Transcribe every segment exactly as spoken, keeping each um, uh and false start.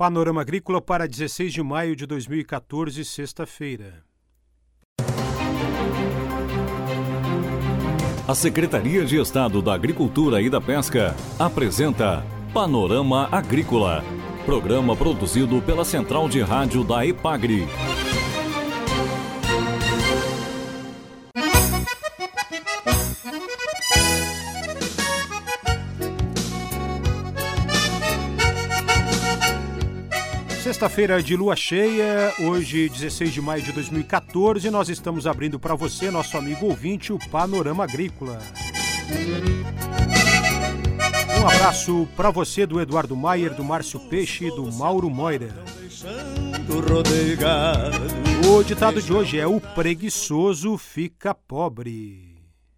Panorama Agrícola para dezesseis de maio de dois mil e quatorze, sexta-feira. A Secretaria de Estado da Agricultura e da Pesca apresenta Panorama Agrícola, programa produzido pela Central de Rádio da EPAGRE. Sexta-feira de lua cheia, hoje dezesseis de maio de dois mil e quatorze, nós estamos abrindo para você, nosso amigo ouvinte, o Panorama Agrícola. Um abraço para você do Eduardo Maier, do Márcio Peixe e do Mauro Moira. O ditado de hoje é: o preguiçoso fica pobre.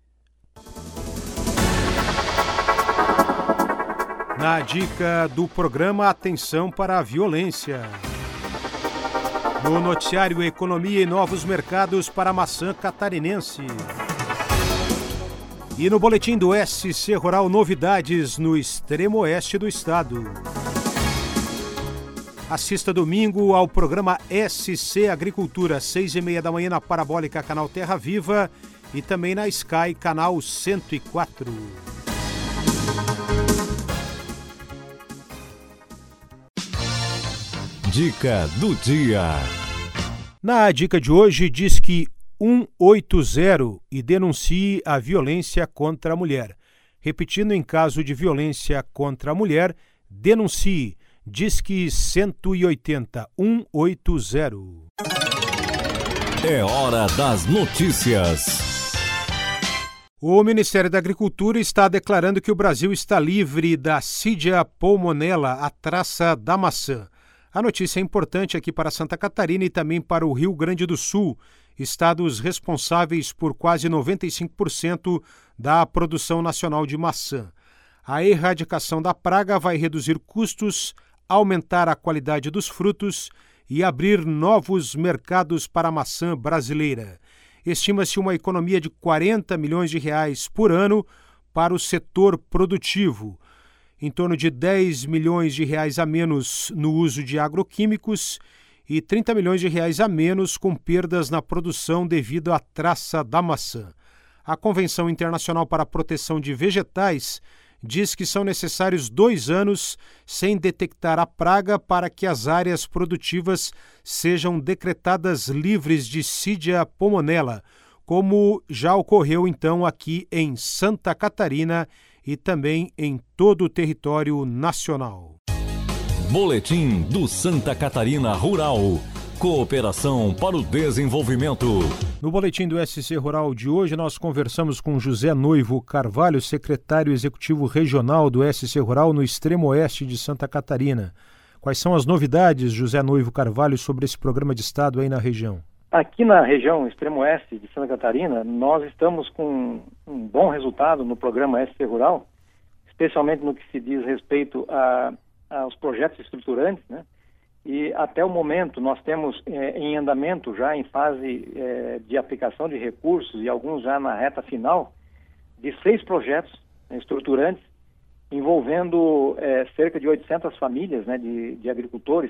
Na dica do programa, atenção para a violência. No noticiário, Economia e Novos Mercados para a maçã catarinense. E no boletim do S C Rural, novidades no extremo oeste do estado. Assista domingo ao programa S C Agricultura, seis e meia da manhã na Parabólica, canal Terra Viva, e também na Sky, canal cento e quatro. Dica do dia. Na dica de hoje, diz que um oito zero e denuncie a violência contra a mulher. Repetindo, em caso de violência contra a mulher, denuncie. Diz que cento e oitenta, um oito zero. É hora das notícias. O Ministério da Agricultura está declarando que o Brasil está livre da Cydia pulmonella, a traça da maçã. A notícia é importante aqui para Santa Catarina e também para o Rio Grande do Sul, estados responsáveis por quase noventa e cinco por cento da produção nacional de maçã. A erradicação da praga vai reduzir custos, aumentar a qualidade dos frutos e abrir novos mercados para a maçã brasileira. Estima-se uma economia de quarenta milhões de reais por ano para o setor produtivo, em torno de dez milhões de reais a menos no uso de agroquímicos e trinta milhões de reais a menos com perdas na produção devido à traça da maçã. A Convenção Internacional para a Proteção de Vegetais diz que são necessários dois anos sem detectar a praga para que as áreas produtivas sejam decretadas livres de Cydia pulmonella, como já ocorreu então aqui em Santa Catarina e também em todo o território nacional. Boletim do Santa Catarina Rural. Cooperação para o desenvolvimento. No boletim do S C Rural de hoje, nós conversamos com José Noivo Carvalho, secretário executivo regional do S C Rural no extremo oeste de Santa Catarina. Quais são as novidades, José Noivo Carvalho, sobre esse programa de estado aí na região? Aqui na região extremo oeste de Santa Catarina, nós estamos com um bom resultado no programa S C Rural, especialmente no que se diz respeito a, aos projetos estruturantes, né? E até o momento nós temos é, em andamento, já em fase é, de aplicação de recursos e alguns já na reta final, de seis projetos né, estruturantes envolvendo é, cerca de oitocentas famílias, né, de, de agricultores.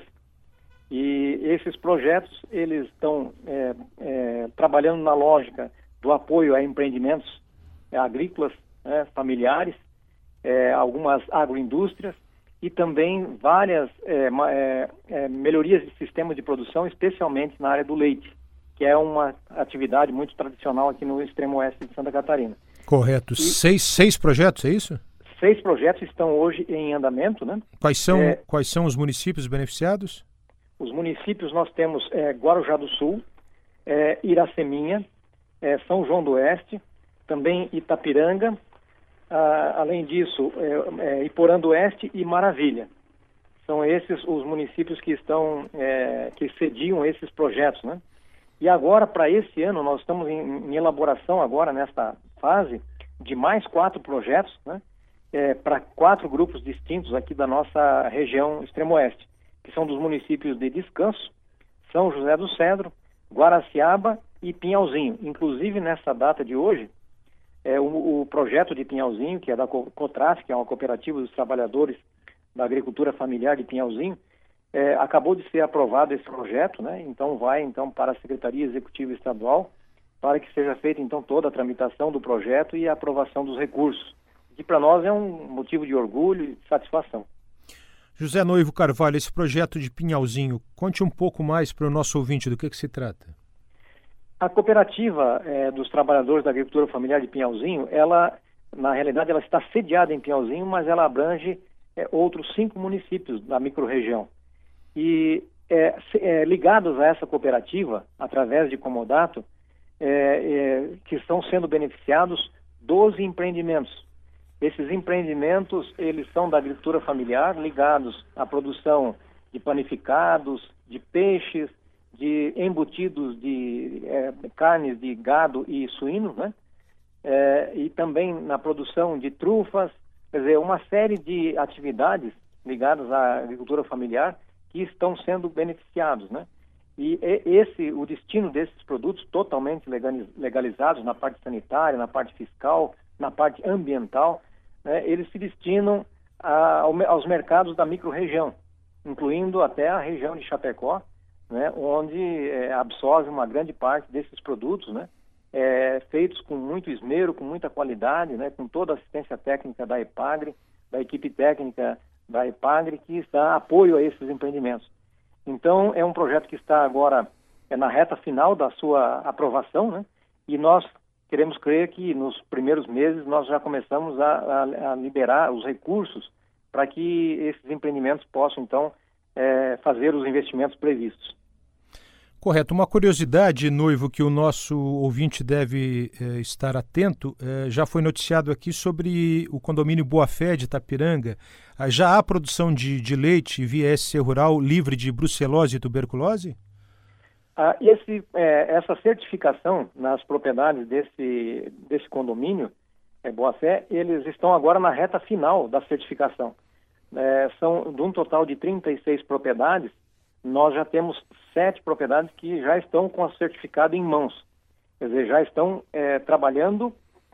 E esses projetos, eles estão é, é, trabalhando na lógica do apoio a empreendimentos é, agrícolas, né, familiares, é, algumas agroindústrias e também várias é, é, é, melhorias de sistemas de produção, especialmente na área do leite, que é uma atividade muito tradicional aqui no extremo oeste de Santa Catarina. Correto. E seis, seis projetos, é isso? Seis projetos estão hoje em andamento, né? Quais são, é, quais são os municípios beneficiados? Os municípios nós temos é, Guarujá do Sul, é, Iraceminha, é, São João do Oeste, também Itapiranga, ah, além disso, é, é, Iporã do Oeste e Maravilha. São esses os municípios que estão, é, que cediam esses projetos, né? E agora, para esse ano, nós estamos em, em elaboração agora, nesta fase, de mais quatro projetos, né? É, para quatro grupos distintos aqui da nossa região extremo-oeste, que são dos municípios de Descanso, São José do Cedro, Guaraciaba e Pinhalzinho. Inclusive, nessa data de hoje, é, o, o projeto de Pinhalzinho, que é da Cotraf, que é uma cooperativa dos trabalhadores da agricultura familiar de Pinhalzinho, É, acabou de ser aprovado esse projeto, né? Então vai então para a Secretaria Executiva Estadual para que seja feita então toda a tramitação do projeto e a aprovação dos recursos, que para nós é um motivo de orgulho e de satisfação. José Noivo Carvalho, esse projeto de Pinhalzinho, conte um pouco mais para o nosso ouvinte do que, que se trata. A cooperativa é, dos trabalhadores da agricultura familiar de Pinhalzinho, ela, na realidade, ela está sediada em Pinhalzinho, mas ela abrange é, outros cinco municípios da microrregião. E é, é, ligados a essa cooperativa, através de comodato, é, é, que estão sendo beneficiados doze empreendimentos. Esses empreendimentos, eles são da agricultura familiar, ligados à produção de panificados, de peixes, de embutidos de é, carnes de gado e suínos, né? É, e também na produção de trufas, quer dizer, uma série de atividades ligadas à agricultura familiar que estão sendo beneficiados, né? E esse, o destino desses produtos totalmente legalizados na parte sanitária, na parte fiscal, na parte ambiental, né, eles se destinam a, aos mercados da microrregião, incluindo até a região de Chapecó, né, onde é, absorve uma grande parte desses produtos, né, é, feitos com muito esmero, com muita qualidade, né, com toda a assistência técnica da EPAGRE, da equipe técnica da EPAGRE, que está a apoio a esses empreendimentos. Então, é um projeto que está agora é, na reta final da sua aprovação, né? E nós queremos crer que nos primeiros meses nós já começamos a, a, a liberar os recursos para que esses empreendimentos possam, então, é, fazer os investimentos previstos. Correto. Uma curiosidade, Noivo, que o nosso ouvinte deve eh, estar atento, eh, já foi noticiado aqui sobre o condomínio Boa Fé de Itapiranga. Ah, já há produção de, de leite via S C Rural livre de brucelose e tuberculose? Ah, esse, eh, essa certificação nas propriedades desse, desse condomínio, eh, Boa Fé, eles estão agora na reta final da certificação. Eh, são de um total de trinta e seis propriedades. Nós já temos sete propriedades que já estão com o certificado em mãos. Quer dizer, já estão é, trabalhando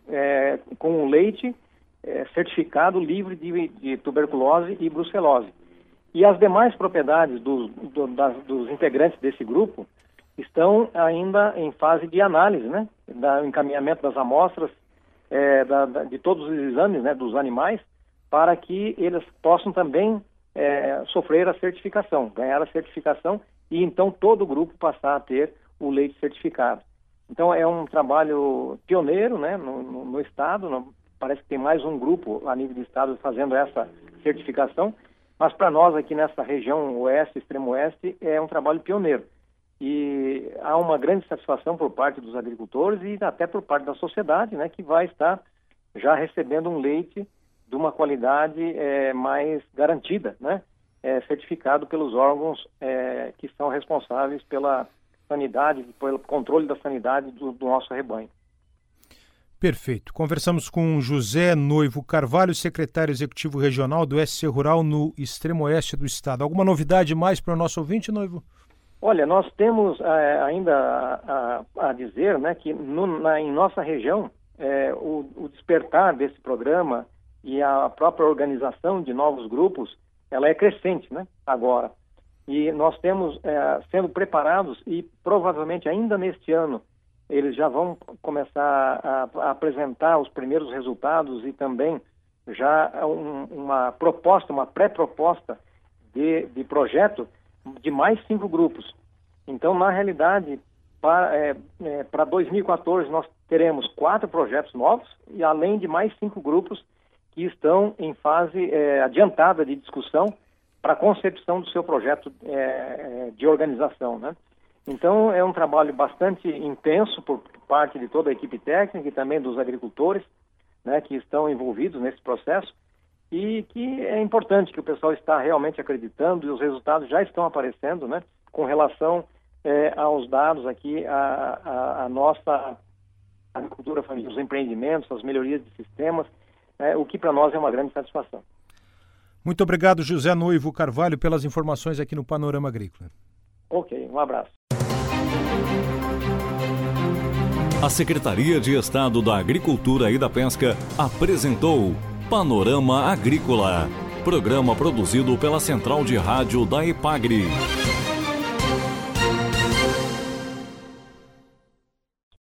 é, com o leite é, certificado livre de, de tuberculose e brucelose. E as demais propriedades dos, do, das, dos integrantes desse grupo estão ainda em fase de análise, né? Da encaminhamento das amostras, é, da, da, de todos os exames, né, dos animais, para que eles possam também É, sofrer a certificação, ganhar a certificação e então todo o grupo passar a ter o leite certificado. Então é um trabalho pioneiro, né, no, no, no estado, no, parece que tem mais um grupo a nível de estado fazendo essa certificação, mas para nós aqui nessa região oeste, extremo oeste, é um trabalho pioneiro. E há uma grande satisfação por parte dos agricultores e até por parte da sociedade, né, que vai estar já recebendo um leite de uma qualidade é, mais garantida, né? É, certificado pelos órgãos é, que são responsáveis pela sanidade, pelo controle da sanidade do, do nosso rebanho. Perfeito. Conversamos com José Noivo Carvalho, secretário executivo regional do S C Rural no extremo oeste do estado. Alguma novidade mais para o nosso ouvinte, Noivo? Olha, nós temos é, ainda a, a, a dizer, né, que no, na, em nossa região é, o, o despertar desse programa e a própria organização de novos grupos, ela é crescente, né, agora. E nós temos, é, sendo preparados, e provavelmente ainda neste ano, eles já vão começar a, a apresentar os primeiros resultados e também já um, uma proposta, uma pré-proposta de, de projeto de mais cinco grupos. Então, na realidade, para, é, é, para dois mil e quatorze, nós teremos quatro projetos novos e além de mais cinco grupos que estão em fase é, adiantada de discussão para a concepção do seu projeto é, de organização, né? Então, é um trabalho bastante intenso por parte de toda a equipe técnica e também dos agricultores, né, que estão envolvidos nesse processo e que é importante que o pessoal está realmente acreditando e os resultados já estão aparecendo, né, com relação é, aos dados aqui, a, a, a nossa agricultura familiar, os empreendimentos, as melhorias de sistemas, É, o que para nós é uma grande satisfação. Muito obrigado, José Noivo Carvalho, pelas informações aqui no Panorama Agrícola. Ok, um abraço. A Secretaria de Estado da Agricultura e da Pesca apresentou Panorama Agrícola, Programa produzido pela Central de Rádio da EPAGRE.